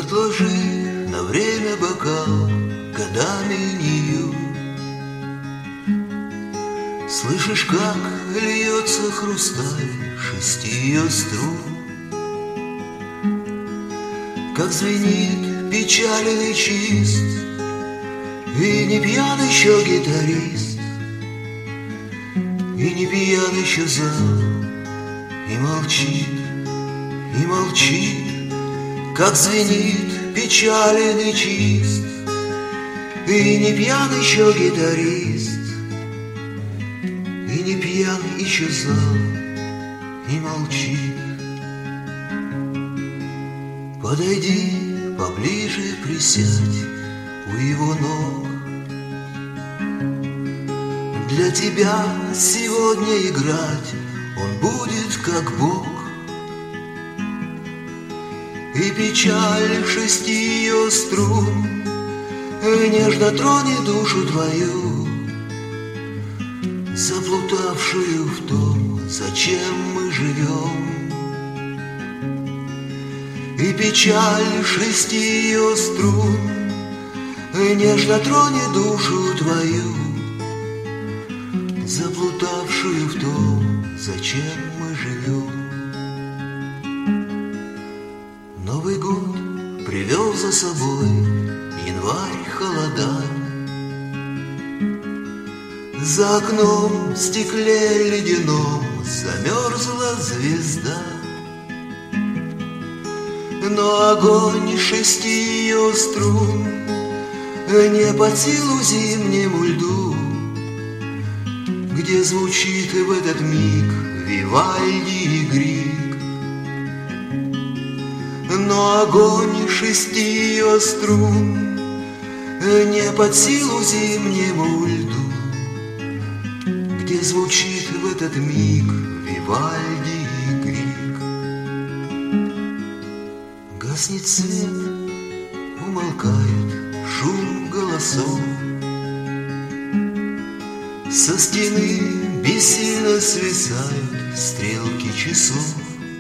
Отложи на время бокал, годами не ю. Слышишь, как льется хрусталь шести ее струн, как звенит печален и чист, и не пьян еще гитарист, и не пьян еще зал, и молчит, как звенит печален и чист, и не пьян еще гитарист, и не пьян еще зал, и молчит. Подойди поближе, присядь у его ног. Для тебя сегодня играть он будет как Бог. И печаль шести ее струн нежно тронет душу твою, заплутавшую в том, зачем мы живем. И печаль шести ее струн нежно тронет душу твою, заплутавшую в том, зачем мы живем. Новый год привел за собой январь холода. За окном в стекле ледяном замерзла звезда. Но огонь шести ее струн не под силу зимнему льду, где звучит в этот миг Вивальди и Грик. Но огонь шести ее струн не под силу зимнему льду, где звучит в этот миг Вивальди и Грик. Гаснет свет, умолкает шум голосов. Со стены бессильно свисают стрелки часов.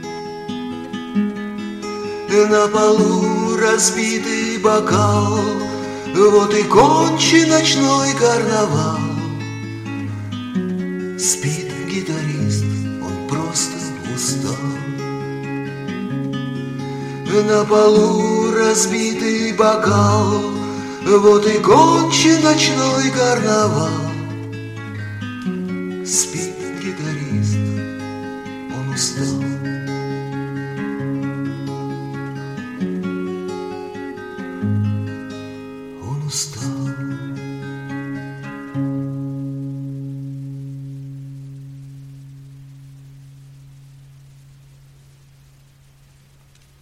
На полу разбитый бокал, вот и кончен ночной карнавал. Спит гитарист, он просто устал. На полу разбитый бокал, вот и кончен ночной карнавал. Спит гитарист, он устал.